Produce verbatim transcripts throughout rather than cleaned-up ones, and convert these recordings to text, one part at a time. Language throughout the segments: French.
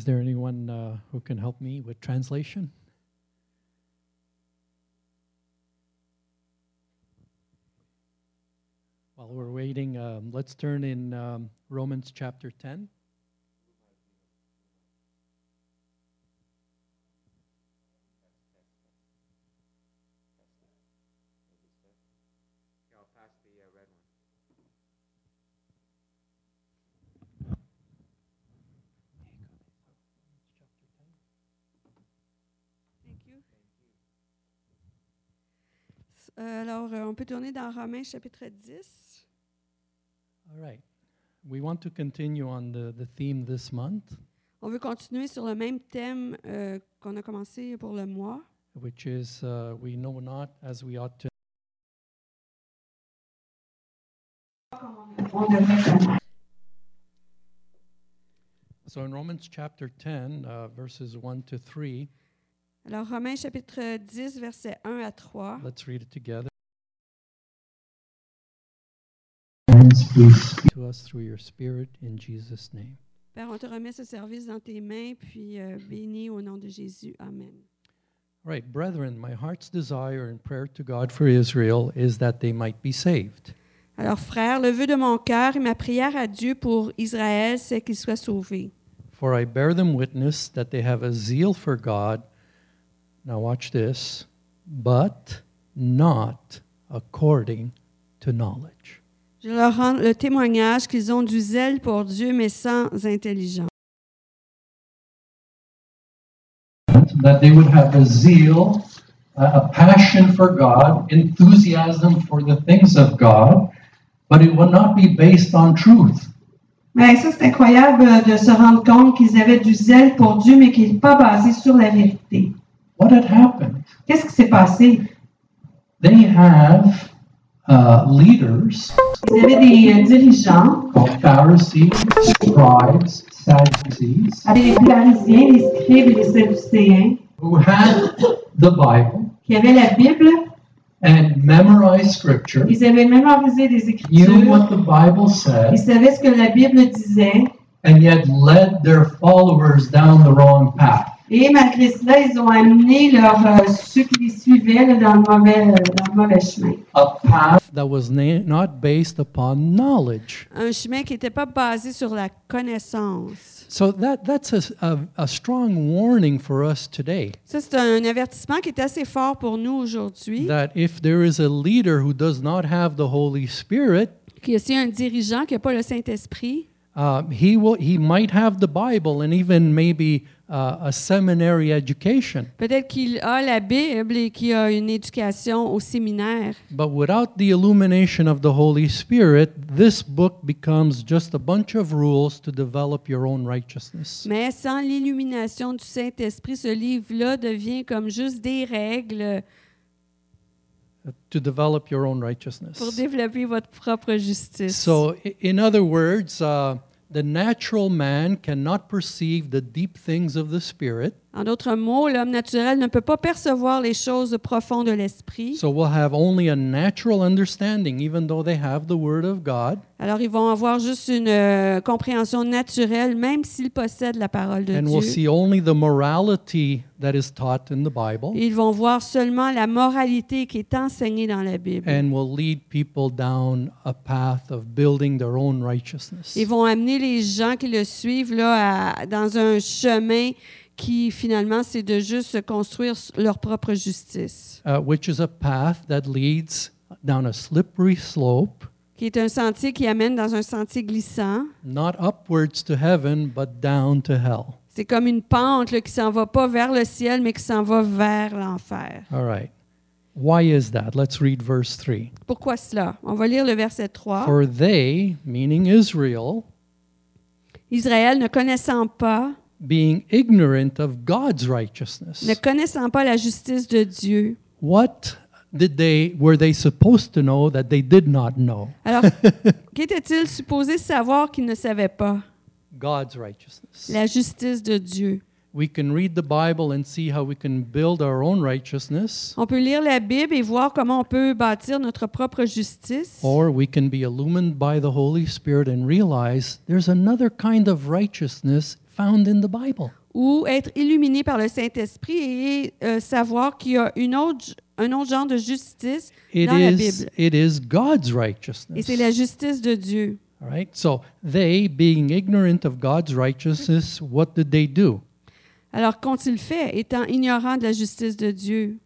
there anyone uh, who can help me with translation? While we're waiting, um, let's turn in um, Romans chapter ten. Euh, alors, euh, on peut tourner dans Romains chapitre dix. All right. We want to continue on the, the theme this month, On veut continuer sur le même thème euh, qu'on a commencé pour le mois, which is uh, we know not as we ought to. So in Romans chapter ten, uh, verses one to three, Alors, Romains chapitre dix, versets un à trois. let's read it together. Please speak. To us through your Spirit in Jesus' name. Père, on te remet ce service dans tes mains, puis euh, bénis au nom de Jésus. Amen. All right, brethren, my heart's desire and prayer to God for Israel is that they might be saved. Alors, frères, le vœu de mon cœur et ma prière à Dieu pour Israël, c'est qu'ils soient sauvés. For I bear them witness that they have a zeal for God. Now watch this, but not according to knowledge. Je leur rends le témoignage qu'ils ont du zèle pour Dieu, mais sans intelligence. That they would have a zeal, a passion for God, enthusiasm for the things of God, but it would not be based on truth. Mais ça, c'est incroyable de se rendre compte qu'ils avaient du zèle pour Dieu, mais qui n'est pas basé sur la vérité. What had happened? Qu'est-ce qui s'est passé? They have uh, leaders Ils avaient des euh, dirigeants, called Pharisees, scribes, Sadducees, avec les pharisiens, les scribes et les sadducéens, who had the Bible qui avaient la Bible, and memorized Scripture, ils avaient mémorisé des knew Écritures, what the Bible ils said, savaient ce que la Bible disait, and yet led their followers down the wrong path. et malgré cela, ils ont amené leurs, euh, ceux qui les suivaient là, dans, le mauvais, euh, dans le mauvais chemin. A path That was na- not based upon knowledge. Un chemin qui n'était pas basé sur la connaissance. So that, that's a, a, a strong warning for us today, Ça, c'est un avertissement qui est assez fort pour nous aujourd'hui. that if there is a leader who does not have the Holy Spirit, Qu'il y a aussi un dirigeant qui n'a pas le Saint-Esprit, um, he will he might have the Bible and even maybe uh, a seminary education, peut-être qu'il a la Bible et qu'il a une éducation au séminaire. but without the illumination of the Holy Spirit, this book becomes just a bunch of rules to develop your own righteousness. Mais sans l'illumination du Saint-Esprit, ce livre-là devient comme juste des règles uh, To develop your own pour righteousness. développer votre propre justice. So, i- in other words, uh, the natural man cannot perceive the deep things of the Spirit. En d'autres mots, l'homme naturel ne peut pas percevoir les choses profondes de l'esprit. So we'll have only a natural understanding, even though they have the Word of God. Alors, ils vont avoir juste une euh, compréhension naturelle, même s'ils possèdent la parole de And we'll Dieu. see only the morality that is taught in the Bible. Ils vont voir seulement la moralité qui est enseignée dans la Bible. And will lead people down a path of building their own righteousness. Ils vont amener les gens qui le suivent là, à- dans un chemin qui, finalement, c'est de juste se construire leur propre justice, Uh, which is a path that leads down a slippery slope, qui est un sentier qui amène dans un sentier glissant. not upwards to heaven, but down to hell. C'est comme une pente là, qui s'en va pas vers le ciel, mais qui s'en va vers l'enfer. All right. Why is that? Let's read verse three. Pourquoi cela? On va lire le verset trois. For they, meaning Israel, Israël, ne connaissant pas, being ignorant of God's righteousness. ne connaissant pas la justice de Dieu. What did they were they supposed to know that they did not know? Alors, qu'était-il supposé savoir qu'ils ne savaient pas? God's righteousness. La justice de Dieu. We can read the Bible and see how we can build our own righteousness, On peut lire la Bible et voir comment on peut bâtir notre propre justice. or we can be illumined by the Holy Spirit and realize there's another kind of righteousness found in the Bible. Ou être illuminé par le Saint-Esprit et euh, savoir qu'il y a une autre, un autre genre de justice It dans la is, Bible. it is God's Et righteousness. c'est la justice de Dieu. All right? So they, being ignorant of God's righteousness, what did they do? Alors, qu'ont-ils fait, étant ignorants de la justice de Dieu?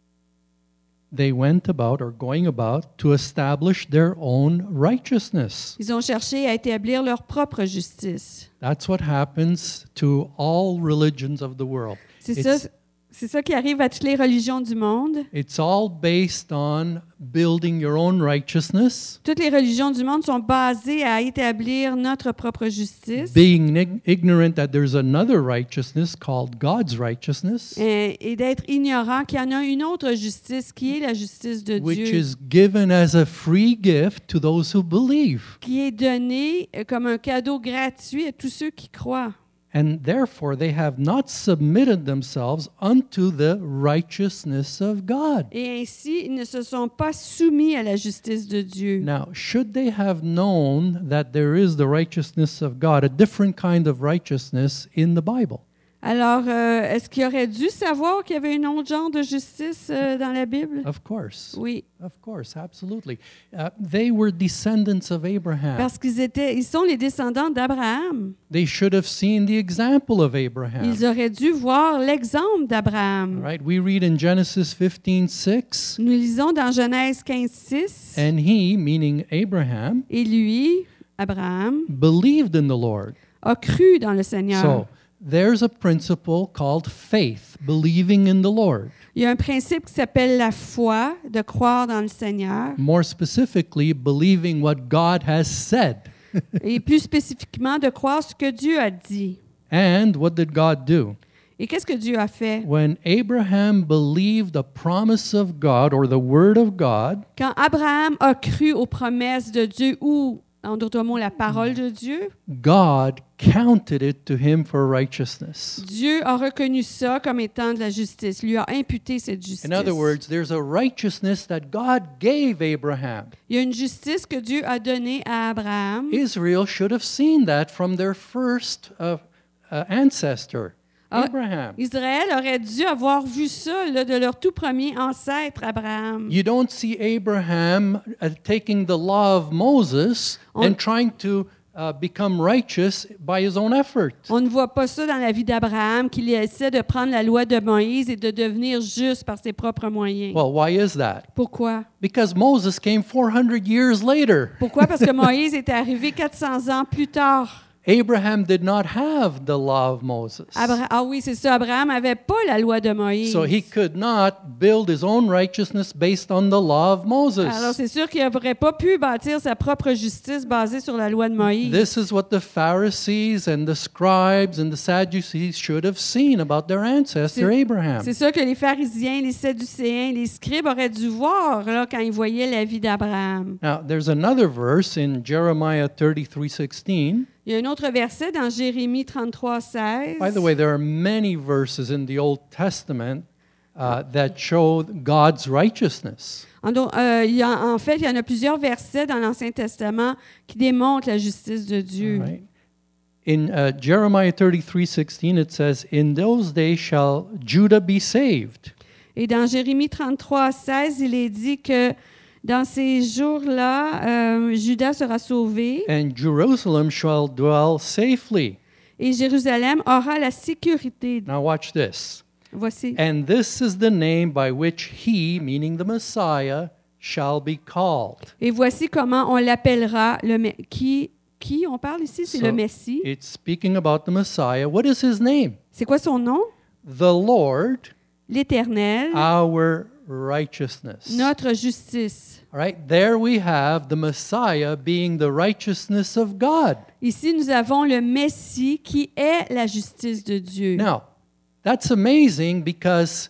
They went about or going about to establish their own righteousness. Ils ont cherché à établir leur propre justice. That's what happens to all religions of the world. C'est It's- ça, c'est ça qui arrive à toutes les religions du monde. It's all based on building your own righteousness, Toutes les religions du monde sont basées à établir notre propre justice being ig- ignorant that there's another righteousness called God's righteousness, et, et d'être ignorant qu'il y en a une autre justice qui est la justice de which Dieu, is given as a free gift to those who believe. qui est donnée euh, comme un cadeau gratuit à tous ceux qui croient. And therefore, they have not submitted themselves unto the righteousness of God. Et ainsi, ils ne se sont pas soumis à la justice de Dieu. Now, should they have known that there is the righteousness of God, a different kind of righteousness in the Bible? Alors, euh, est-ce qu'ils auraient dû savoir qu'il y avait un autre genre de justice euh, dans la Bible? Of course. Oui, Of course, absolutely. Uh, they were descendants of Abraham. parce qu'ils étaient, ils sont les descendants d'Abraham. They should have seen the example of Abraham. Ils auraient dû voir l'exemple d'Abraham. Right? We read in Genesis fifteen six, Nous lisons dans Genèse quinze six, and he, meaning Abraham, et lui, Abraham, believed in the Lord. a cru dans le Seigneur. So, there's a principle called faith, believing in the Lord. Il y a un principe qui s'appelle la foi, de croire dans le Seigneur, More specifically, believing what God has said. et plus spécifiquement de croire ce que Dieu a dit. And what did God do? Et qu'est-ce que Dieu a fait? When Abraham believed the promise of God or the word of God, Quand Abraham a cru aux promesses de Dieu ou, en d'autres mots, la parole de Dieu, God counted it to him for righteousness. Dieu a reconnu ça comme étant de la justice, lui a imputé cette justice. In other words, there's a righteousness that God gave Abraham. Il y a une justice que Dieu a donnée à Abraham. Israel should have seen that from their first uh, uh, ancestor, Ah, Abraham. Israël aurait dû avoir vu ça là, de leur tout premier ancêtre, Abraham. You don't see Abraham uh, taking the law of Moses On- and trying to uh, become righteous by his own effort. On ne voit pas ça dans la vie d'Abraham, qu'il essaie de prendre la loi de Moïse et de devenir juste par ses propres moyens. Well, why is that? Pourquoi? Because Moses came four hundred years later. Pourquoi? Parce que Moïse est arrivé quatre cents ans plus tard. Abraham did not have the law of Moses. Abra- ah oui, c'est ça. Abraham n'avait pas la loi de Moïse. So he could not build his own righteousness based on the law of Moses. Alors, c'est sûr qu'il n'aurait pas pu bâtir sa propre justice basée sur la loi de Moïse. This is what the Pharisees and the scribes and the Sadducees should have seen about their ancestor C'est- Abraham. C'est ça que les pharisiens, les sadducéens, les scribes auraient dû voir là, quand ils voyaient la vie d'Abraham. Now, there's another verse in Jeremiah thirty-three sixteen. Il y a un autre verset dans Jérémie trente-trois seize. By the way, there are many verses in the Old Testament uh, that show God's righteousness. En, do- euh, il y a- en fait, il y en a plusieurs versets dans l'Ancien Testament qui démontrent la justice de Dieu. All right? In uh, Jeremiah thirty-three sixteen, it says, "In those days shall Judah be saved." Et dans Jérémie trente-trois seize, il est dit que dans ces jours-là, euh, Judas sera sauvé And Jerusalem shall dwell safely. et Jérusalem aura la sécurité. Now watch this. Voici. And this is the name by which he, meaning the Messiah, shall be called. Et voici comment on l'appellera. Le me- qui, qui on parle ici? C'est So, le Messie. It's speaking about the Messiah. What is his name? C'est quoi son nom? The Lord, L'Éternel, our righteousness. notre justice. All right, there we have the Messiah being the righteousness of God. Ici, nous avons le Messie qui est la justice de Dieu. Now, that's amazing because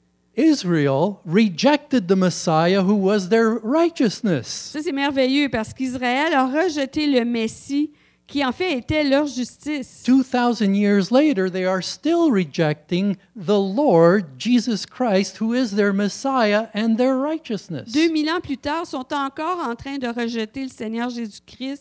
Israel rejected the Messiah who was their righteousness. Ça, c'est merveilleux parce qu'Israël a rejeté le Messie qui, en fait, était leur justice. two thousand years later, they are still rejecting the Lord Jesus Christ, who is their Messiah and their righteousness. Deux mille ans plus tard, sont encore en train de rejeter le Seigneur Jésus-Christ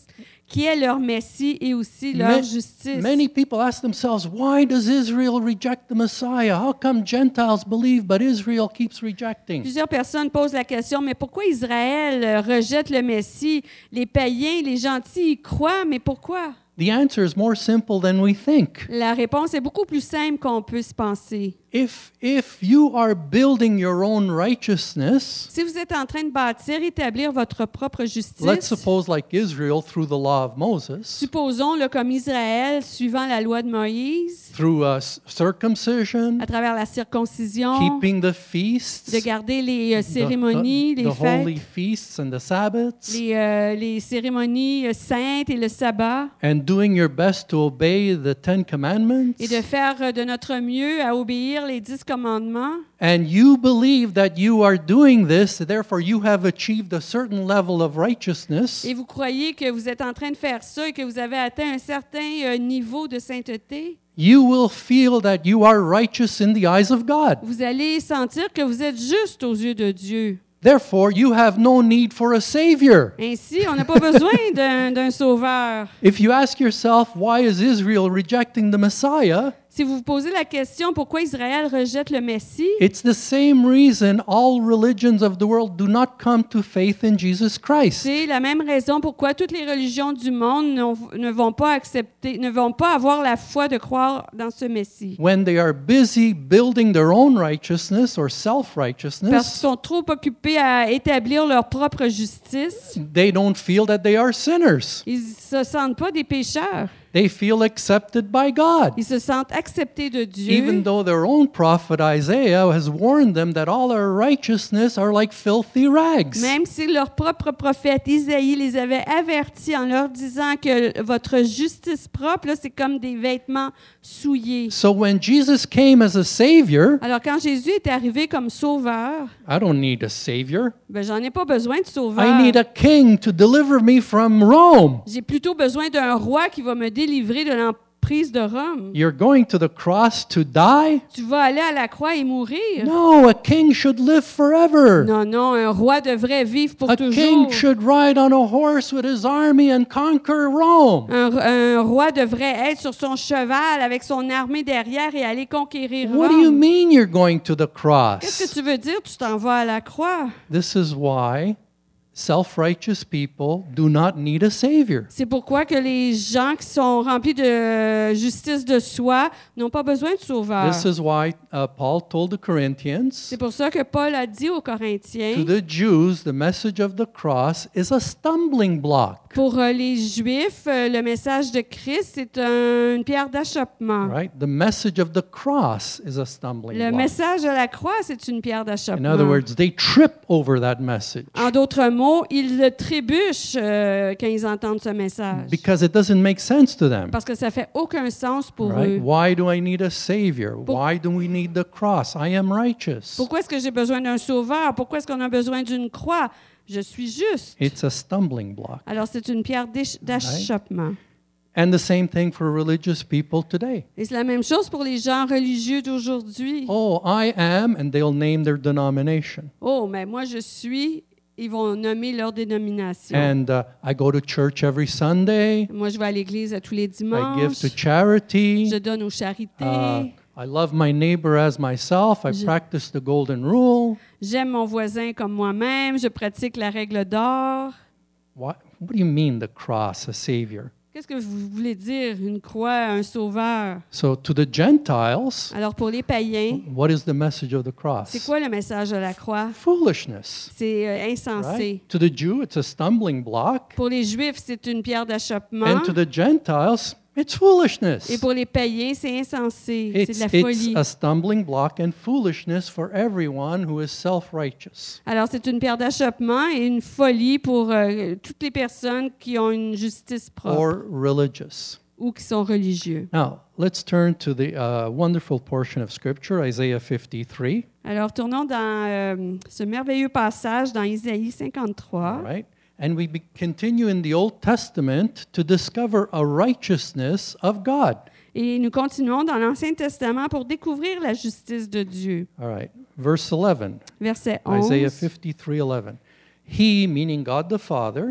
qui est leur Messie et aussi leur Ma- justice. Many people ask themselves, why does Israel reject the Messiah? How come Gentiles believe but Israel keeps rejecting? Plusieurs personnes posent la question, mais pourquoi Israël euh, rejette le Messie? Les païens, les gentils y croient, mais pourquoi? The answer is more simple than we think. La réponse est beaucoup plus simple qu'on peut se penser. If, if you are building your own righteousness, Si vous êtes en train de bâtir, établir votre propre let's justice, suppose like Israel through the law of Moses, supposons le comme Israël, suivant la loi de Moïse, through uh, c- circumcision, à travers la circoncision, keeping the feasts, de garder les euh, the- cérémonies, the, les the holy fêtes, feasts and the Sabbaths, les, euh, les cérémonies euh, saintes et le sabbat, and doing your best to obey the Ten Commandments, et de faire euh, de notre mieux à obéir les dix commandements, and you believe that you are doing this, therefore you have achieved a certain level of righteousness, et vous croyez que vous êtes en train de faire ça et que vous avez atteint un certain euh, niveau de sainteté, you will feel that you are righteous in the eyes of God. vous allez sentir que vous êtes juste aux yeux de Dieu. Therefore, you have no need for a Savior. Ainsi, on n'a pas besoin d'un d'un sauveur. If you ask yourself, why is Israel rejecting the Messiah? Si vous vous posez la question pourquoi Israël rejette le Messie, It's the same reason all religions of the world do not come to faith in Jesus Christ. c'est la même raison pourquoi toutes les religions du monde n'ont- ne vont pas accepter, ne vont pas avoir la foi de croire dans ce Messie. When they are busy building their own righteousness or Parce qu'ils self-righteousness, sont trop occupés à établir leur propre justice, they don't feel that they are sinners. ils se sentent pas des pécheurs. They feel accepted by God. Ils se sentent acceptés de Dieu, Even though their own prophet Isaiah has warned them that all our righteousness are like filthy rags. même si leur propre prophète Isaïe les avait avertis en leur disant que votre justice propre, là, c'est comme des vêtements souillés. So when Jesus came as a savior, Alors, quand Jésus est arrivé comme sauveur, I don't need a savior. ben, j'en ai pas besoin de sauveur. I need a king to deliver me from Rome. J'ai plutôt besoin d'un roi qui va me délivrer de l'emprise de Rome. You're going to the cross to die? Tu vas aller à la croix et mourir. No, a king should live forever. Non, non, un roi devrait vivre pour A toujours. king should ride on a horse with his army and conquer Rome. Un, un roi devrait être sur son cheval avec son armée derrière et aller conquérir What do you Rome. mean you're going to the Qu'est-ce que cross? tu veux dire? Tu t'en vas à la croix. This is why self-righteous people do not need a savior. C'est pourquoi que les gens qui sont remplis de justice de soi n'ont pas besoin de sauveur. This is why uh, Paul told the Corinthians, C'est pour ça que Paul a dit aux to Corinthiens, the Jews, the message of the cross is a stumbling block. pour euh, les Juifs, euh, le message de Christ, c'est un- une pierre d'achoppement. Right? The message of the cross is a stumbling Le block. message de la croix, c'est une pierre In d'achoppement. other words, they trip over that message En d'autres mots, ils le trébuchent euh, quand ils entendent ce message. because it doesn't make sense to them. Parce que ça fait aucun sens pour Right? eux. Why do I need a savior? Pour- Why do we need the cross? I am righteous. Pourquoi est-ce que j'ai besoin d'un sauveur? Pourquoi est-ce qu'on a besoin d'une croix? Je suis juste. It's a stumbling block. Alors, c'est une pierre d'éch- d'achoppement. And the same thing for religious people today. Et c'est la même chose pour les gens religieux d'aujourd'hui. Oh, I am, and they'll name their denomination. Oh, mais moi, je suis. Ils vont nommer leur dénomination. And uh, I go to church every Sunday. Moi, je vais à l'église à tous les I give dimanches. to charity. Je donne aux charités. Uh, I love my neighbor as myself. I Je- practice the golden rule. J'aime mon voisin comme moi-même. Je pratique la règle d'or. What, what do you mean, the cross, a savior? Qu'est-ce que vous voulez dire, une croix, un sauveur? So, to the Gentiles, Alors, pour les païens, what is the message of the cross? c'est quoi le message de la croix? Foolishness. C'est euh, insensé. Right? To the Jew, it's a stumbling block. Pour les Juifs, c'est une pierre d'achoppement. And to the Gentiles, it's foolishness. Et pour les païens, c'est insensé. C'est It's, de la it's folie. a stumbling block and foolishness for everyone who is self-righteous. Alors, c'est une pierre d'achoppement et une folie pour euh, toutes les personnes qui ont une justice propre Or religious. ou qui sont religieux. Now, let's turn to the uh, wonderful portion of Scripture, Isaiah fifty-three. Alors, tournons dans euh, ce merveilleux passage dans Isaïe cinquante-trois. All right? And we be- continue in the Old Testament to discover a righteousness of God. Et nous continuons dans l'Ancien Testament pour découvrir la justice de Dieu. All right. Verse eleven, Verset Isaiah onze. fifty-three eleven. He, meaning God the Father,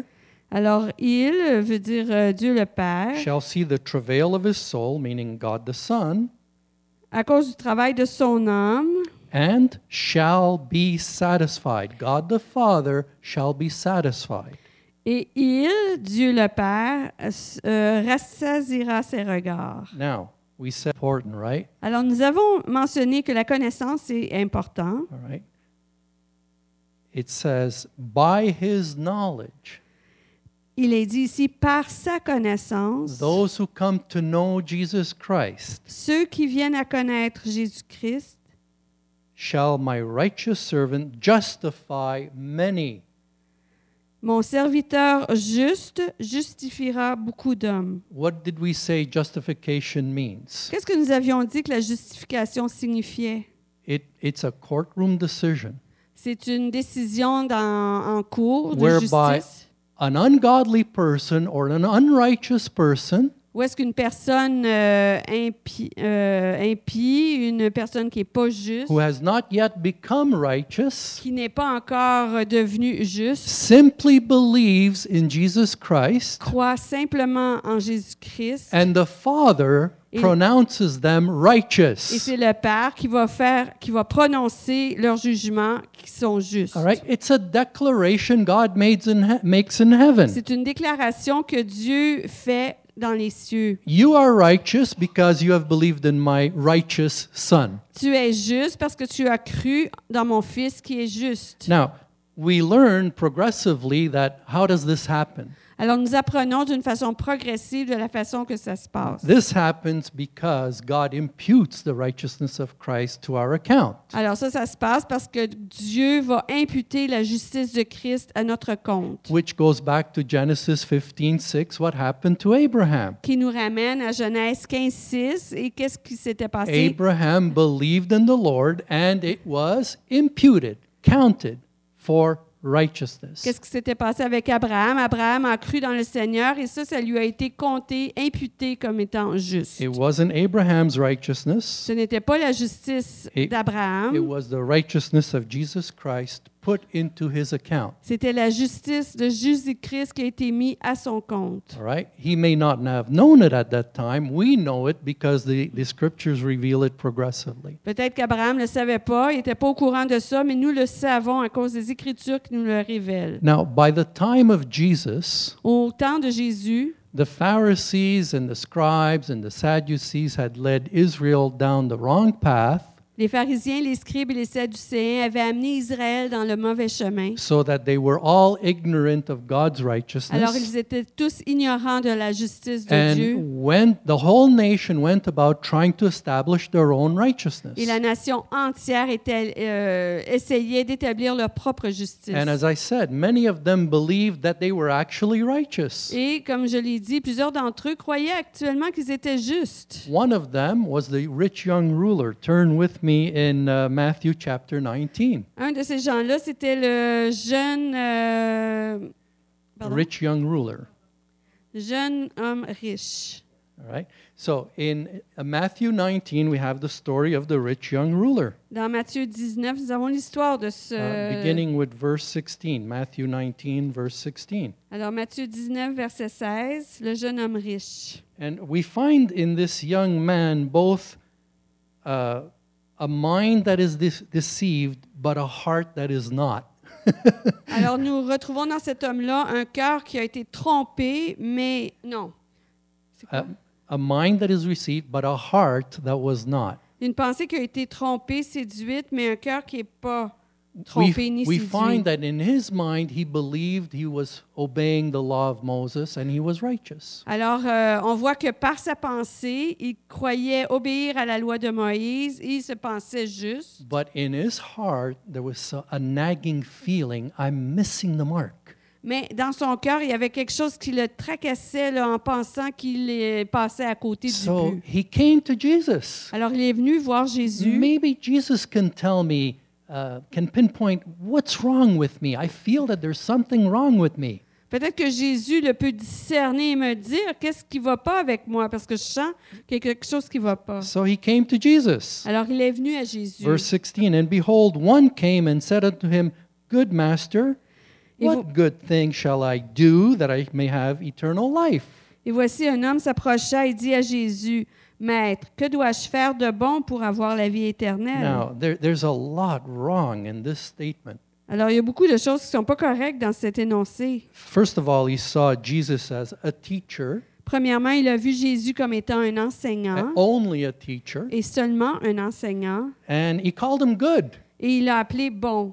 Alors, il veut dire euh, Dieu le Père, shall see the travail of his soul, meaning God the Son, à cause du travail de son âme, and shall be satisfied. God the Father shall be satisfied. et il, Dieu le Père, euh, rassasiera ses regards. Now, we said important, right? Alors, nous avons mentionné que la connaissance est importante. All right. It says, by his knowledge, Il est dit ici, par sa connaissance, those who come to know Jesus Christ, ceux qui viennent à connaître Jésus-Christ, shall my righteous servant justify many. mon serviteur juste justifiera beaucoup d'hommes. What did we say justification means? Qu'est-ce que nous avions dit que la justification signifiait? It, it's a courtroom decision C'est une décision dans, en cours de whereby justice. an ungodly person or an unrighteous person Où est-ce qu'une personne euh, impie, euh, impie, une personne qui n'est pas juste, who has not yet become righteous qui n'est pas encore devenue juste, simply believes in Jesus Christ, croit simplement en Jésus-Christ, and the Father Et- pronounces them et righteous. c'est le Père qui va faire, qui va prononcer leurs jugements qui sont justes. All right, it's a declaration God made in he- makes in heaven. C'est une déclaration que Dieu fait dans les cieux. You are righteous because you have believed in my righteous Son. Tu es juste parce que tu as cru dans mon Fils qui est juste. Now, we learn progressively that how does this happen? Alors nous apprenons d'une façon progressive de la façon que ça se passe. This happens because God imputes the righteousness of Christ to our account. Alors ça, ça se passe parce que Dieu va imputer la justice de Christ à notre compte, Which goes back to Genesis fifteen six, what happened to Abraham? qui nous ramène à Genèse quinze six. Et qu'est-ce qui s'était passé? Abraham believed in the Lord and it was imputed, counted for righteousness. Qu'est-ce qui s'était passé avec Abraham? Abraham a cru dans le Seigneur et ça, ça lui a été compté, imputé comme étant juste. It wasn't Abraham's righteousness. Ce n'était pas la justice It- It d'Abraham, was the righteousness of Jesus Christ put into his account. c'était la justice de Jésus-Christ qui a été mise à son compte. All right? He may not have known it at that time. We know it because the, the scriptures reveal it progressively. Peut-être qu'Abraham ne le savait pas, il n'était pas au courant de ça, mais nous le savons à cause des Écritures qui nous le révèlent. Now, by the time of Jesus, Au temps de Jésus, the Pharisees and the scribes and the Sadducees had led Israel down the wrong path les pharisiens, les scribes et les sadducéens avaient amené Israël dans le mauvais chemin. so that they were all ignorant of God's Alors, righteousness. ils étaient tous ignorants de la justice de Dieu. And when the whole nation went about trying to establish their own righteousness. Et la nation entière était, euh, essayait d'établir leur propre justice. And as I said, many of them believed that they were actually righteous. Et comme je l'ai dit, plusieurs d'entre eux croyaient actuellement qu'ils étaient justes. One of them was the rich young ruler. Turn with me in uh, Matthew chapter nineteen. Un de ces gens-là, c'était le jeune, euh, pardon, Rich young ruler. jeune homme riche. All right. So in uh, Matthew nineteen, we have the story of the rich young ruler, Dans Matthieu dix-neuf, nous avons l'histoire de ce... uh, beginning with verse sixteen. Matthew nineteen, verse sixteen. Alors, Matthieu dix-neuf, verset seize, le jeune homme riche. And we find in this young man both uh, a mind that is de- deceived, but a heart that is not. Alors, nous retrouvons dans cet homme-là un cœur qui a été trompé, mais non. C'est quoi? A, a mind that is received, but a heart that was not. Une pensée qui a été trompée, séduite, mais un cœur qui n'est pas trompé We, ni we séduit. find that in his mind, he believed he was obeying the law of Moses and he was righteous. Alors, euh, on voit que par sa pensée, il croyait obéir à la loi de Moïse et il se pensait juste. But in his heart, there was a, a nagging feeling, I'm missing the mark. Mais dans son cœur, il y avait quelque chose qui le tracassait là, en pensant qu'il est passé à côté du So but. he came to Jesus. Alors, il est venu voir Jésus. Maybe Jesus can tell me, uh, can pinpoint what's wrong with me. I feel that there's something wrong with me. Peut-être que Jésus le peut discerner et me dire qu'est-ce qui ne va pas avec moi, parce que je sens qu'il y a quelque chose qui ne va pas. So he came to Jesus. Alors, il est venu à Jésus. Verse sixteen, and behold, one came and said unto him, Good master, Et, What vo- good thing shall I do that I may have eternal life? et voici un homme s'approcha et dit à Jésus, Maître, que dois-je faire de bon pour avoir la vie éternelle? Now, there, there's a lot wrong in this statement. Alors, il y a beaucoup de choses qui ne sont pas correctes dans cet énoncé. First of all, he saw Jesus as a teacher, Premièrement, il a vu Jésus comme étant un enseignant and only a teacher, et seulement un enseignant, and he called him good. et il l'a appelé bon.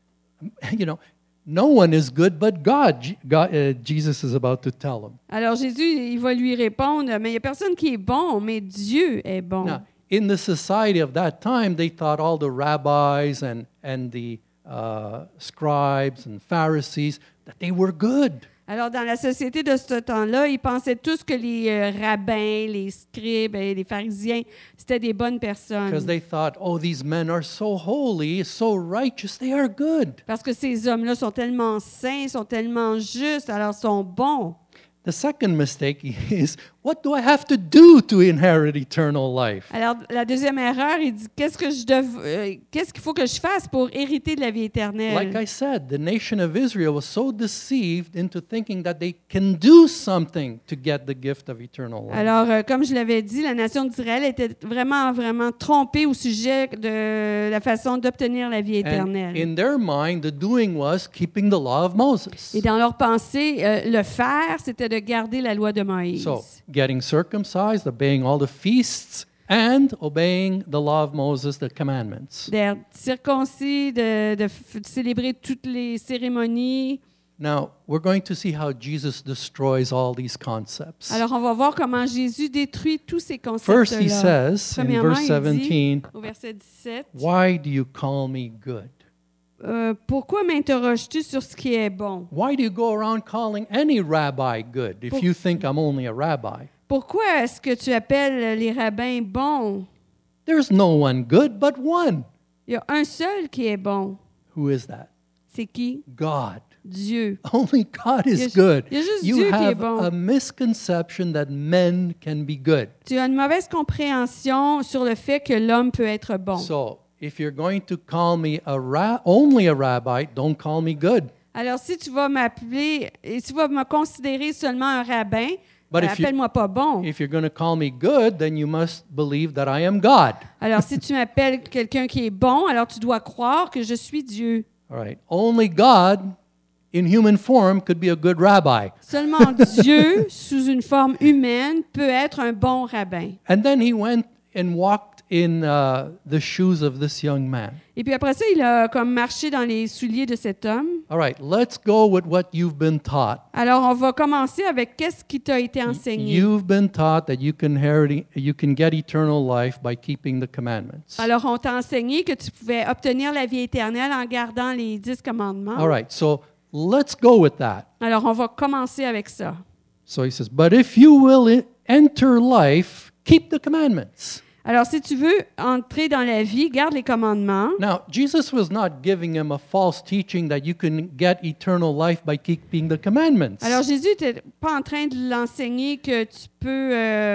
You know, no one is good but God, Je- God uh, Jesus is about to tell him. Alors, Jésus, il va lui répondre, mais il n'y a personne qui est bon, mais Dieu est bon. Now, in the society of that time, they thought all the rabbis and, and the uh, scribes and Pharisees that they were good. Alors, dans la société de ce temps-là, ils pensaient tous que les euh, rabbins, les scribes et les pharisiens, c'était des bonnes personnes. Because they thought, oh, these men are so holy, so righteous, they are good. Parce que ces hommes-là sont tellement saints, sont tellement justes, alors sont bons. The second mistake is, what do I have to do to inherit eternal life? Alors, la deuxième erreur, il dit, qu'est-ce que je dev- euh, qu'est-ce qu'il faut que je fasse pour hériter de la vie éternelle? Like I said, the nation of Israel was so deceived into thinking that they can do something to get the gift of eternal life. Alors, euh, comme je l'avais dit, la nation d'Israël était vraiment, vraiment trompée au sujet de la façon d'obtenir la vie And éternelle. in their mind, the doing was keeping the law of Moses. Et dans leur pensée, euh, le faire, c'était de garder la loi de Moïse. So, getting circumcised, obeying all the feasts, and obeying the law of Moses, the commandments. D'être circoncis, de, de f- de célébrer toutes les cérémonies. Now, we're going to see how Jesus destroys all these concepts. Alors, on va voir comment Jésus détruit tous ces First, he concepts-là. says in Premièrement, verse il dit, seventeen, au verset dix-sept, why do you call me good? Euh, pourquoi m'interroges-tu sur ce qui est bon? Why do you go around calling any rabbi good if Pour- you think I'm only a rabbi? Pourquoi est-ce que tu appelles les rabbins bons? There's no one good but one. Il y a un seul qui est bon. Who is that? C'est qui? God. Dieu. Only God Il y a is ju- good. il y a juste You Dieu qui est have bon. a misconception that men can be good. Tu as une mauvaise compréhension sur le fait que l'homme peut être bon. So, if you're going to call me a ra- only a rabbi, don't call me good. Alors, si tu vas m'appeler, et tu vas me considérer seulement un rabbin, But euh, if you- appelle-moi pas bon. If you're going to call me good, then you must believe that I am God. Alors, si tu m'appelles quelqu'un qui est bon, alors tu dois croire que je suis Dieu. All right. Only God in human form could be a good rabbi. Seulement Dieu, sous une forme humaine, peut être un bon rabbin. And then he went and walked in uh, the shoes of this young man. Et puis après ça, il a comme marché dans les souliers de cet homme. All right, let's go with what you've been taught. Alors, on va commencer avec qu'est-ce qui t'a été enseigné. You've been taught that you can inherit, you can get eternal life by keeping the commandments. Alors, on t'a enseigné que tu pouvais obtenir la vie éternelle en gardant les dix commandements. All right, so let's go with that. Alors, on va commencer avec ça. So he says, but if you will i- enter life, keep the commandments. Alors, si tu veux entrer dans la vie, garde les commandements. Now, Jesus was not giving him a false teaching that you can get eternal life by keeping the commandments. Alors, Jésus n'était pas en train de l'enseigner que tu peux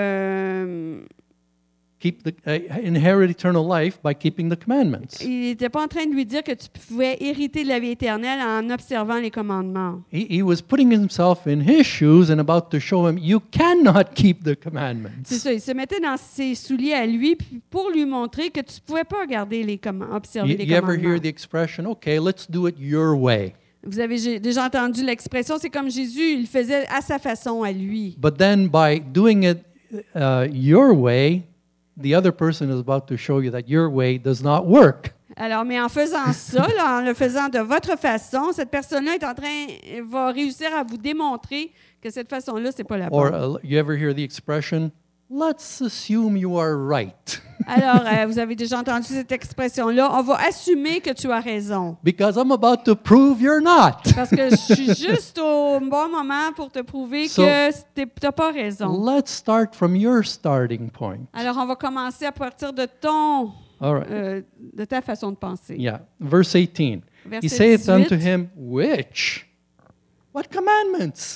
euh, Keep the, uh, inherit eternal life by keeping the commandments. il n'était pas en train de lui dire que tu pouvais hériter de la vie éternelle en observant les commandements. He, he was putting himself in his shoes and about to show him, you cannot keep the C'est commandments. ça, il se mettait dans ses souliers à lui puis pour lui montrer que tu ne pouvais pas garder les comm- observer You, les you ever commandements. hear the expression, okay, let's do it your way. Vous avez j'ai- déjà entendu l'expression, c'est comme Jésus, il le faisait à sa façon, à lui. But then by doing it uh, your way, the other person is about to show you that your way does not work. Alors, mais en faisant ça, là, en le faisant de votre façon, cette personne-là est en train, va réussir à vous démontrer que cette façon-là, c'est pas la Or bonne. uh, you ever hear the expression, let's assume you are right. Alors, euh, vous avez déjà entendu cette expression-là. On va assumer que tu as raison. Because I'm about to prove you're not. Parce que je suis juste au bon moment pour te prouver So- que tu n'as pas raison. Let's start from your starting point. Alors, on va commencer à partir de ton, All right. euh, de ta façon de penser. Yeah. Verse eighteen. Verset He saith unto dix-huit. him, which? What commandments?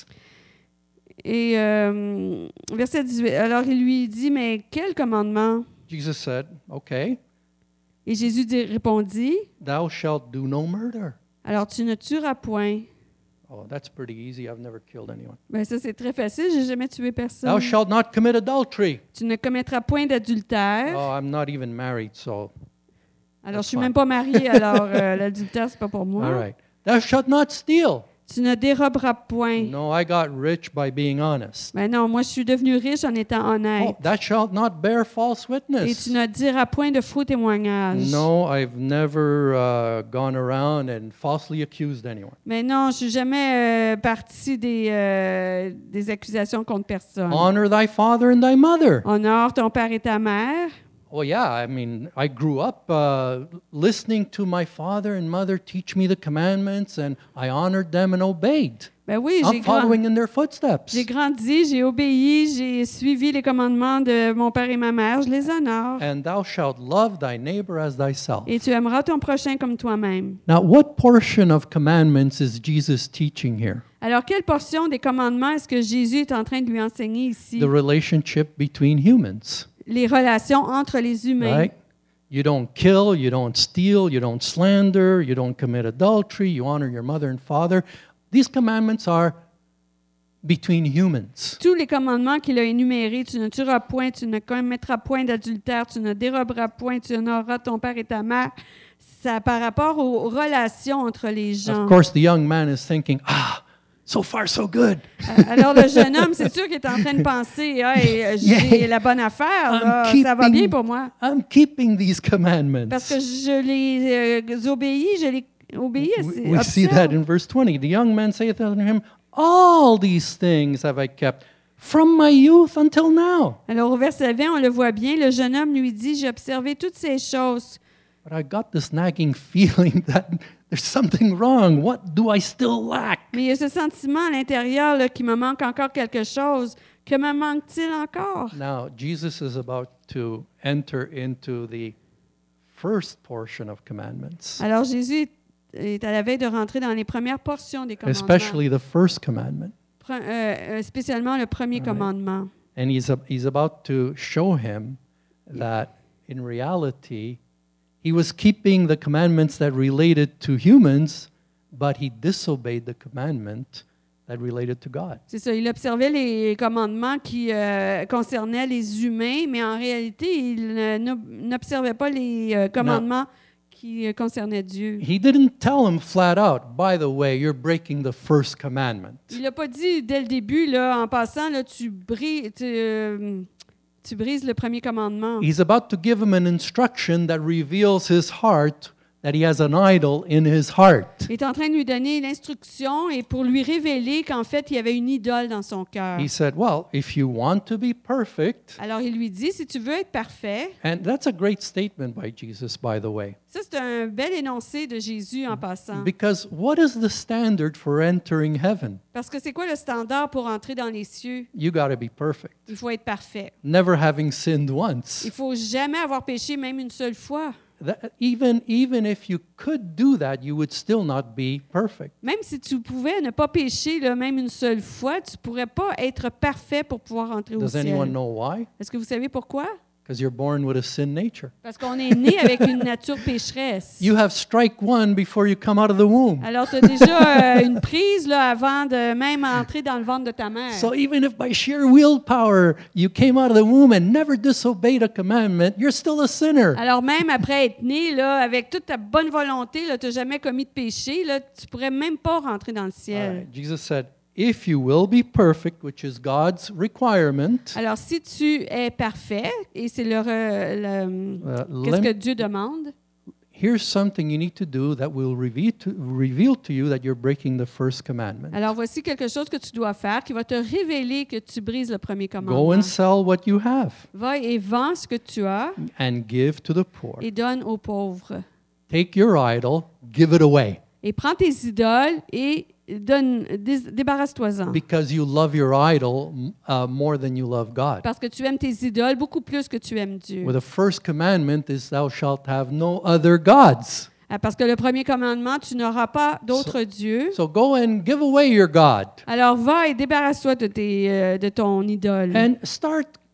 Et euh, verset dix-huit. Alors, il lui dit, mais quel commandement? Jesus said, okay, Et Jésus dit- répondit, thou shalt do no murder. alors tu ne tueras point. Oh, that's pretty easy. I've never killed anyone. Ben ça, c'est très facile. J'ai jamais tué personne. Thou shalt not commit adultery. Tu ne commettras point d'adultère. Oh, I'm not even married, so. Alors, je suis fine. même pas mariée, alors euh, l'adultère, c'est pas pour moi. All right. Thou shalt not steal. Tu ne déroberas point. No, I got rich by being honest. Ben non, moi, je suis devenue riche en étant honnête. Oh, thou shalt not bear false Et witness. tu ne diras point de faux témoignages. No, I've never uh, gone around and falsely accused anyone. Mais non, je suis jamais euh, partie des, euh, des accusations contre personne. Honor thy father and thy mother. Honore ton père et ta mère. Well, yeah, I mean, I grew up uh, listening to my father and mother teach me the commandments, and I honored them and obeyed. Ben oui, j'ai I'm following grand- in their footsteps. j'ai grandi, j'ai obéi, j'ai suivi les commandements de mon père et ma mère, je les honore. And thou shalt love thy neighbor as thyself. Et tu aimeras ton prochain comme toi-même. Now, what portion of commandments is Jesus teaching here? Alors, quelle portion des commandements est-ce que Jésus est en train de lui enseigner ici? The relationship between humans, Les relations entre les humains. right? You don't kill, you don't steal, you don't slander, you don't commit adultery, you honor your mother and father. These commandments are between humans. Tous les commandements qu'il a énumérés, tu ne tueras point, tu ne commettras point d'adultère, tu ne déroberas point, tu honoreras ton père et ta mère, ça par rapport aux relations entre les gens. Of course, the young man is thinking, ah, so far so good. Alors le jeune homme, c'est sûr qu'il est en train de penser, hey, euh, j'ai Yeah. la bonne affaire, I'm là, ça va keeping- bien pour moi. I'm keeping these commandments. Parce que je les euh, obéis, je les obéis. We, c'est- we see that observe. in verse twenty. The young man saith unto him, all these things have I kept from my youth until now. Alors au verset vingt, on le voit bien, le jeune homme lui dit, j'ai observé toutes ces choses. But I got this nagging feeling that there's something wrong. What do I still lack? Mais il y a ce sentiment à l'intérieur là, qu'il me manque encore quelque chose. Que me manque-t-il encore? Now, Jesus is about to enter into the first portion of commandments, Alors Jésus est à la veille de rentrer dans les premières portions des commandements, especially the first commandment. Pre- euh, euh, spécialement le premier Right. commandement. And he's, ab- he's about to show him that in reality, he was keeping the commandments that related to humans, but he disobeyed the commandment that related to God. C'est ça, il observait les commandements qui euh, concernaient les humains, mais en réalité, il euh, n'ob- n'observait pas les euh, commandements qui euh, concernaient Dieu. He didn't tell him flat out, by the way, you're breaking the first commandment. Il n'a pas dit dès le début, là, en passant, là, tu, bris, tu, euh, tu brises le premier commandement. He's about to give him an instruction that reveals his heart, that he has an idol in his heart. Il est en train de lui donner l'instruction et pour lui révéler qu'en fait, il y avait une idole dans son cœur. He said, well, if you want to be perfect, Alors, il lui dit, si tu veux être parfait, and that's a great statement by Jesus, by the way, ça, c'est un bel énoncé de Jésus en passant. because what is the standard for entering heaven? Parce que c'est quoi le standard pour entrer dans les cieux? You got to be perfect, Il faut être parfait. never having sinned once. Il faut jamais avoir péché, même une seule fois. That, even, even if you could do that, you would still not be perfect. Même si tu pouvais ne pas pécher, là, même une seule fois, tu pourrais pas être parfait pour pouvoir entrer au Does anyone ciel. know why? Est-ce que vous savez pourquoi? Because you're born with a sin nature. Parce qu'on est né avec une nature pécheresse. You have strike one before you come out of the womb. Alors, tu as déjà euh, une prise là, avant de même entrer dans le ventre de ta mère. So even if by sheer willpower you came out of the womb and never disobeyed a commandment, you're still a sinner. Alors, même après être né, là, avec toute ta bonne volonté, tu n'as jamais commis de péché, là, tu pourrais même pas rentrer dans le All ciel. right. Jesus said, if you will be perfect, which is God's requirement, Alors, si tu es parfait, et c'est le, re- le- uh, qu'est-ce que lem- Dieu demande, here's something you need to do that will reveal to, reveal to you that you're breaking the first commandment. alors voici quelque chose que tu dois faire qui va te révéler que tu brises le premier Go commandement. and sell what you have Va et vends ce que tu as and give to the poor. et donne aux pauvres. Take your idol, give it away, Et prends tes idoles et donne, dé- débarrasse-toi-en. because you love your idol uh, more than you love God. Parce que tu aimes tes idoles beaucoup plus que tu aimes Dieu. Well, the first commandment is thou shalt have no other gods. Ah, parce que le premier commandement, tu n'auras pas d'autre Dieu. So go and give away your God Alors va et débarrasse-toi de, tes, euh, de ton idole. and start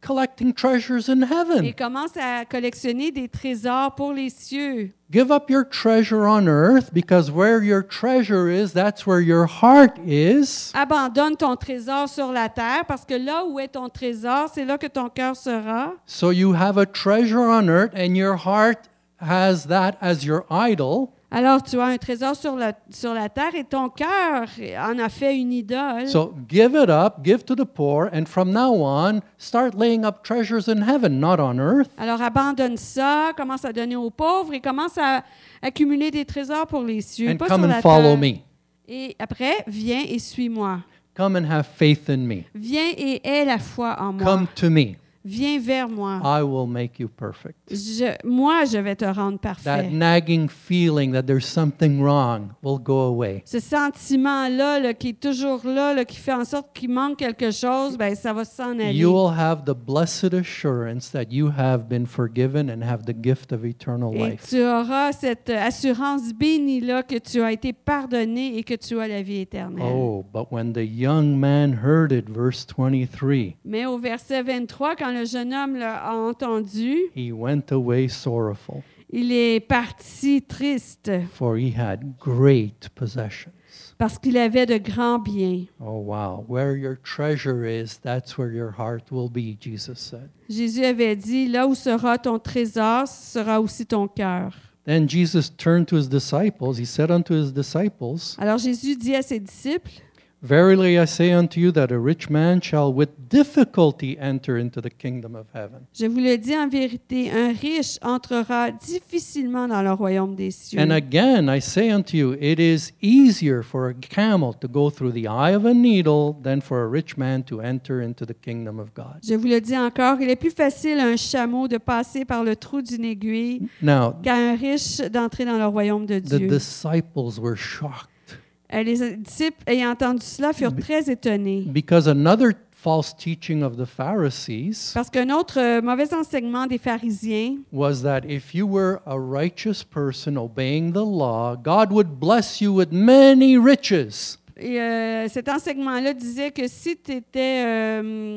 collecting treasures in et heaven. commence à collectionner des trésors pour les cieux. Give up your treasure on earth because where your treasure is, that's where your heart is. Abandonne ton trésor sur la terre parce que là où est ton trésor, c'est là que ton cœur sera. So you have a treasure on earth and your heart has that as your idol. Alors tu as un trésor sur la, sur la terre et ton cœur en a fait une idole. So give it up, give to the poor, and from now on, start laying up treasures in heaven, not on earth. Alors abandonne ça, commence à donner aux pauvres et commence à accumuler des trésors pour les cieux, And pas come sur and la follow terre. me. Et après, viens et suis-moi. Come and have faith in me. Viens et aie la foi en moi. Come to me. Viens vers moi. I will make you perfect. Je, moi, je vais te rendre That parfait. nagging feeling that there's something wrong will go away. Ce sentiment-là là, qui est toujours là, là, qui fait en sorte qu'il manque quelque chose, ben, ça va s'en aller. You will have the blessed assurance that you have been forgiven and have the gift of eternal Et life. tu auras cette assurance bénie-là que tu as été pardonné et que tu as la vie éternelle. Oh, but when the young man heard it, verse twenty-three, Mais au verset vingt-trois, quand le jeune homme l'a entendu, he went away sorrowful, il est parti triste for he had great possessions. parce qu'il avait de grands biens. Oh, wow. Where your treasure is, that's where your heart will be, Jesus said. Jésus avait dit, là où sera ton trésor, sera aussi ton cœur. Then Jesus turned to his disciples. He said unto his disciples, Alors Jésus dit à ses disciples, Verily I say unto you that a rich man shall with difficulty enter into the kingdom of heaven. je vous le dis en vérité, un riche entrera difficilement dans le royaume des cieux. And again I say unto you, it is easier for a camel to go through the eye of a needle than for a rich man to enter into the kingdom of God. Je vous le dis encore, il est plus facile à un chameau de passer par le trou d'une aiguille Now, qu'à un riche d'entrer dans le royaume de the Dieu. disciples were shocked Euh, Les disciples, ayant entendu cela, furent très étonnés. because another false teaching of the Pharisees Parce qu'un autre euh, mauvais enseignement des pharisiens, was that if you were a righteous person obeying the law, God would bless you with many riches. et, euh, cet enseignement-là disait que si tu étais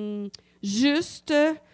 juste,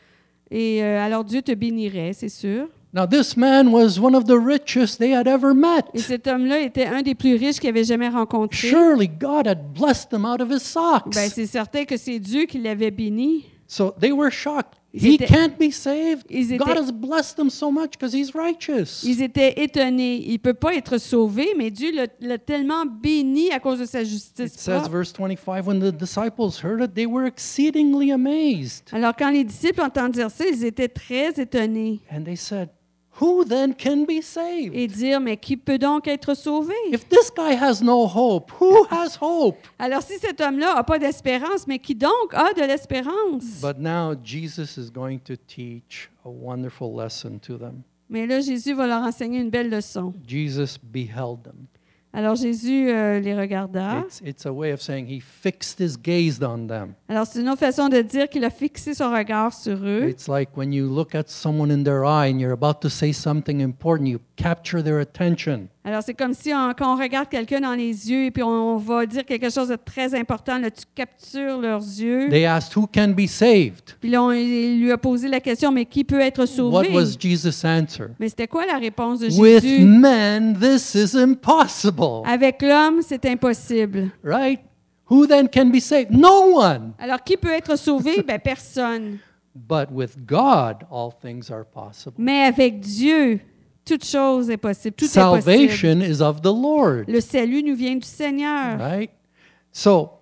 et euh, alors Dieu te bénirait, c'est sûr. Now, this man was one of the richest they had ever met. Et cet homme-là était un des plus riches qu'il avait jamais rencontré. Surely God had blessed them out of his socks. Ben, c'est certain que c'est Dieu qui l'avait béni. So they were shocked. Ils He étaient- can't be saved. ils God étaient- has blessed him so much because he's righteous. Ils étaient étonnés. Il ne peut pas être sauvé, mais Dieu l'a, l'a tellement béni à cause de sa It justice says, propre. verse twenty-five, when the disciples heard it, they were exceedingly amazed. Alors, quand les disciples entendent dire ça, ils étaient très étonnés. And they said, who then can be saved? Et dire, mais qui peut donc être sauvé? If this guy has no hope, who has hope? Alors, si cet homme-là n'a pas d'espérance, mais qui donc a de l'espérance? But now Jesus is going to teach a wonderful lesson to them. Mais là, Jésus va leur enseigner une belle leçon. Jesus beheld them. Alors, Jésus euh, les regarda. It's, it's a way of saying he fixed his gaze on them. Alors, c'est une autre façon de dire qu'il a fixé son regard sur eux. It's like when you look at someone in their eye and you're about to say something important, you capture their attention. Alors, c'est comme si on- quand on regarde quelqu'un dans les yeux et puis on va dire quelque chose de très important, là, tu captures leurs yeux. They asked, who can be saved? Puis là, on il lui a posé la question, mais qui peut être What sauvé? was Jesus' answer? Mais c'était quoi la réponse de With Jésus? men, this is impossible. Avec l'homme, c'est impossible. Right? Who then can be saved? No one. Alors, qui peut être sauvé? Ben, personne. But with God, all things are possible. Mais avec Dieu, toute chose est possible. Tout est possible. Salvation is of the Lord. Le salut nous vient du Seigneur. Right? So,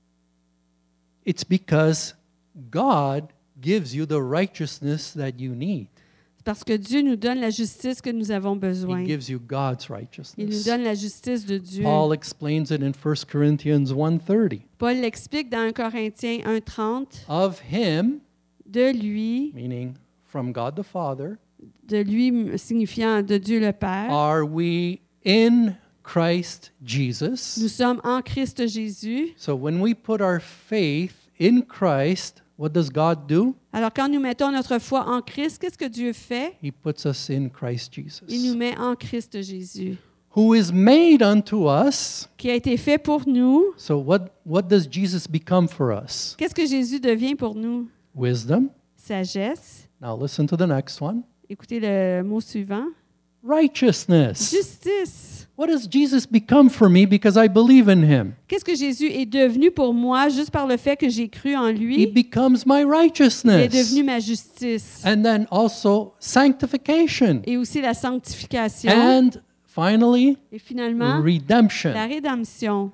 it's because God gives you the righteousness that you need. Parce que Dieu nous donne la justice que nous avons He besoin. gives you God's Il nous righteousness. donne la justice de Dieu. Paul explains it in First Corinthians one thirty. Paul l'explique dans un Corinthiens un trente. Of him, De lui, meaning from God the Father, de lui signifiant de Dieu le Père. are we in Christ Nous Jesus. sommes en Christ Jésus. So when we put our faith in Christ, what does God do? Alors, quand nous mettons notre foi en Christ, qu'est-ce que Dieu fait? He puts us in Christ Il nous Jesus, met en Christ Jésus, who is made unto us. qui a été fait pour nous. So what, what does Jesus become for us? Qu'est-ce que Jésus devient pour nous? Wisdom, Sagesse. Now listen to the next one. Écoutez le mot suivant. Righteousness. Justice. What does Jesus become for me because I believe in him? Qu'est-ce que Jésus est devenu pour moi juste par le fait que j'ai cru en He lui? becomes my Il est righteousness. devenu ma justice. And then also sanctification. Et aussi la sanctification. And finally, Et finalement, la redemption. rédemption.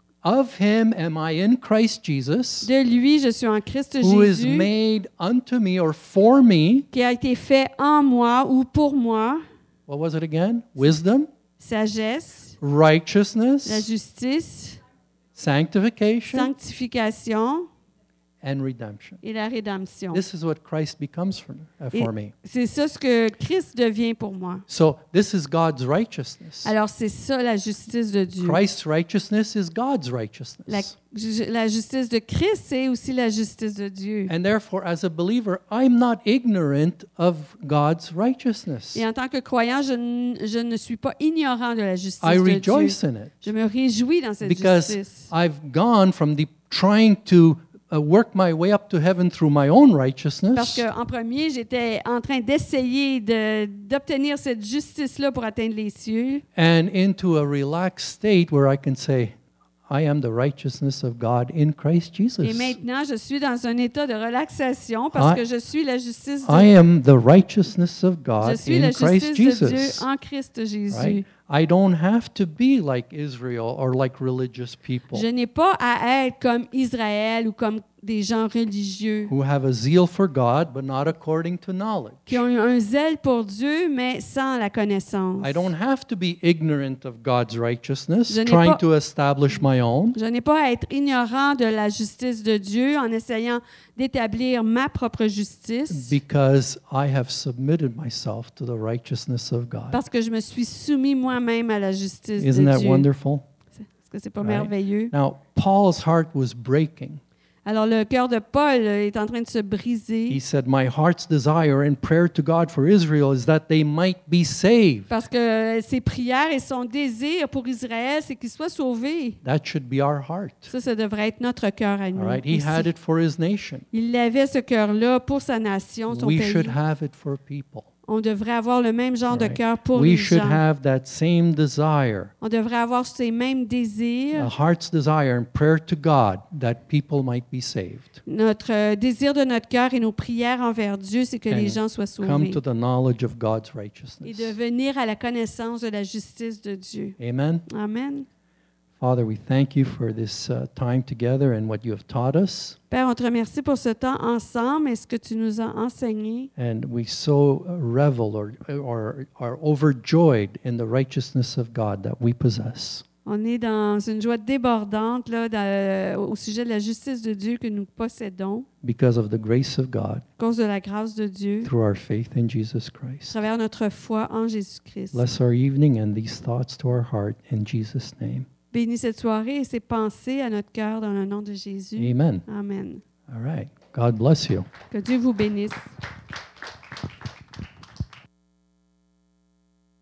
Of him am I in Christ Jesus, De lui, je suis en Christ who is Jésus, made unto me or for me. qui a été fait en moi ou pour moi. What was it again? Wisdom, Sagesse, la righteousness, justice, sanctification, sanctification and redemption. et la rédemption. This is what Christ becomes for me. uh, Et for me. c'est ça ce que Christ devient pour moi. So this is God's righteousness. Alors c'est ça la justice de Dieu. Christ's righteousness is God's La, righteousness. ju- la justice de Christ, c'est aussi la justice de Dieu. And therefore, as a believer, I'm not ignorant of God's righteousness. Et en tant que croyant, je, n- je ne suis pas ignorant de la justice I de rejoice Dieu. in it Je me réjouis dans cette because justice. I've gone from the trying to uh, work my way up to heaven through my own Parce righteousness qu'en premier, j'étais en train d'essayer de- d'obtenir cette justice-là pour atteindre les cieux. and into a relaxed state where I can say, I am the righteousness of God in Christ Et Jesus. maintenant, je suis dans un état de relaxation parce I- que je suis la justice de I am the righteousness of Je God suis la in Christ justice de Dieu Jesus. en Christ Jésus. Right? I don't have to be like Israel or like religious people Je n'ai pas à être comme Israël ou comme des gens religieux who have a zeal for God but not according to knowledge. qui ont un zèle pour Dieu, mais sans la connaissance. I don't have to be ignorant of God's righteousness, Je n'ai trying pas- to establish my own, Je n'ai pas à être ignorant de la justice de Dieu en essayant d'établir ma propre justice because I have submitted myself to the righteousness of God. parce que je me suis soumis moi-même à la justice Isn't de that Dieu. wonderful? Est-ce que c'est pas Right. merveilleux? Now, Paul's heart was breaking. Alors, le cœur de Paul euh, est en train de se He briser said, My heart's desire and prayer to God for Israel is that they might be saved. parce que euh, ses prières et son désir pour Israël, c'est qu'il soit sauvé. That should be our heart. Ça, ça devrait être notre cœur à nous. All right? He aussi. had it for his nation. Il avait ce cœur-là pour sa nation, son We pays. should have it for people. On devrait avoir le même genre de Right. cœur pour We les should gens. have that same desire, On devrait avoir ces mêmes a désirs. heart's desire and prayer to God that people might be saved. Notre euh, désir de notre cœur et nos prières envers Dieu, c'est que And les gens soient Come sauvés to the knowledge of God's et righteousness. de venir à la connaissance de la justice de Dieu. Amen. Amen. Father, we thank you for this uh, time together and what you have taught us. Père, on te remercie pour ce temps ensemble et ce que tu nous as enseigné. And we so uh, revel or, or are overjoyed in the righteousness of God that we possess. On est dans une joie débordante là, dans- au sujet de la justice de Dieu que nous possédons Because of the grace of God à cause de la grâce de Dieu, through our faith in Jesus à Christ. travers notre foi en Jésus-Christ. Bless our evening and these thoughts to our heart in Jesus' name. Bénis cette soirée et ces pensées à notre cœur dans le nom de Jésus. Amen. Amen. All right. God bless you. Que Dieu vous bénisse.